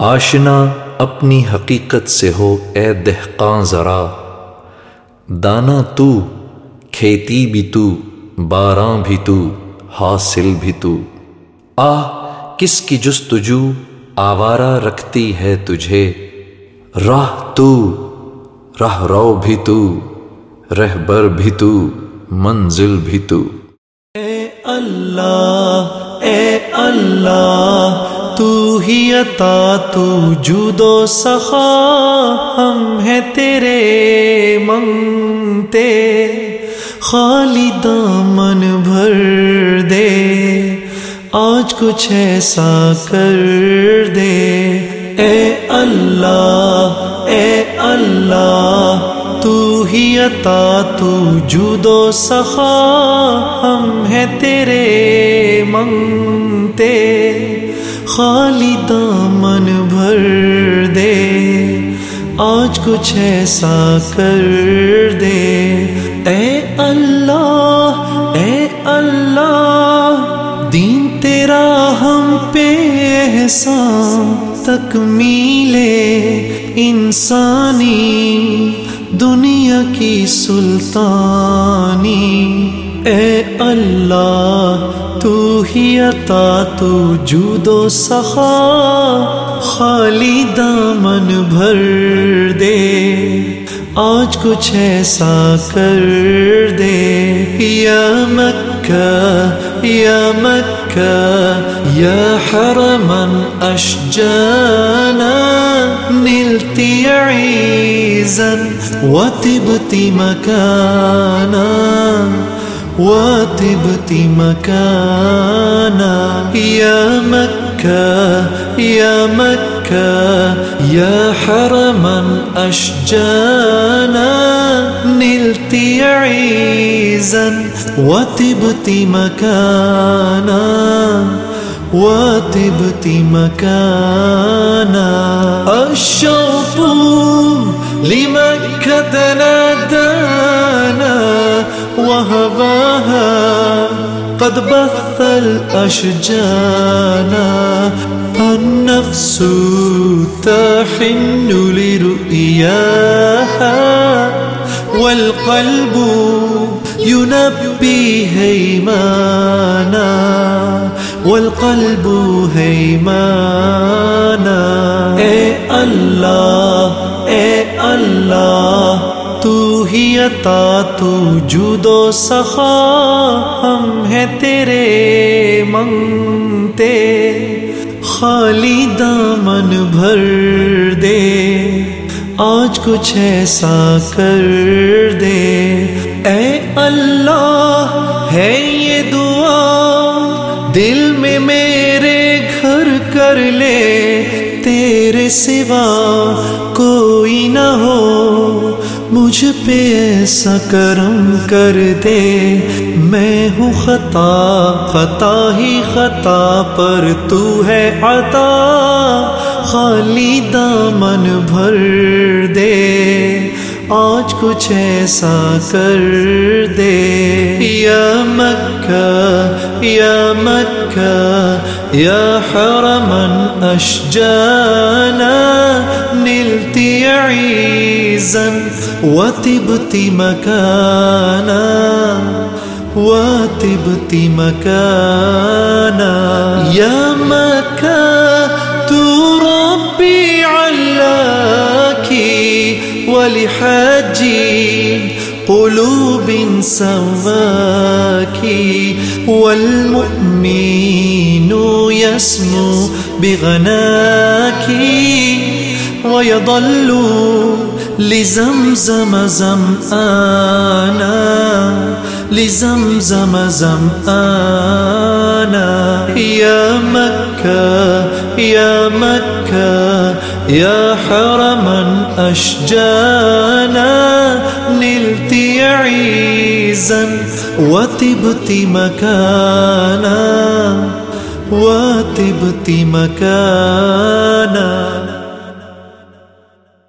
آشنا اپنی حقیقت سے ہو اے دہقاں ذرا، دانا تو، کھیتی بھی تو، باراں بھی تو، حاصل بھی تو۔ آہ کس کی جستجو آوارہ رکھتی ہے تجھے، راہ تو، راہ رو بھی تو، رہبر بھی تو، منزل بھی تو۔ اے اللہ تو ہی عطا، تو جود و سخا، ہم ہیں تیرے منگتے، خالی دامن بھر دے، آج کچھ ایسا کر دے۔ اے اللہ تو ہی عطا، تو جود و سخا، ہم ہیں تیرے منگتے، خالی دامن بھر دے، آج کچھ ایسا کر دے۔ اے اللہ دین تیرا ہم پہ احسان، تکمیل انسانی، دنیا کی سلطانی۔ اے اللہ تو ہی عطا، تو جود و سخا، خالی دامن بھر دے، آج کچھ ایسا کر دے۔ یا مکہ یا حرما اشجانا، نلتی عیزا وطبت مکانا، وطبت مکانا۔ یا مکہ یا حرما اشجانا، نلتی عیزا وطبت مکانا، وطبت مکانا۔ الشوق لمكة نادانا، وهواها قد بث الأشجانا، النفس تحن لرؤياها، والقلب ينبي هيمانا، والقلب هيمانا۔ اے اللہ تو ہی عطا، تو جود و سخا، ہم ہیں تیرے منگتے، خالی دامن بھر دے، آج کچھ ایسا کر دے۔ اے اللہ ہے یہ دعا دل میں میرے گھر کر لے، تیرے سوا کوئی نہ ہو، مجھ پہ ایسا کرم کر دے۔ میں ہوں خطا ہی خطا پر تو ہے عطا، خالی دامن بھر دے، آج کچھ ایسا کر دے۔ یا مکہ یا حرما اشجانا، نلتی عیزا وطبت مکانا، وطبت مکانا۔ یا مکہ تو ربی علاکی، ولحاجی قلوب سواکی، والمؤمن يسمو بغناکی، ويظل لزمزم زمآنا، لزمزم زمآنا۔ یا مکہ یا حرما اشجانا، نلتی عیزا وطبت مکانا، وطبت مکانا۔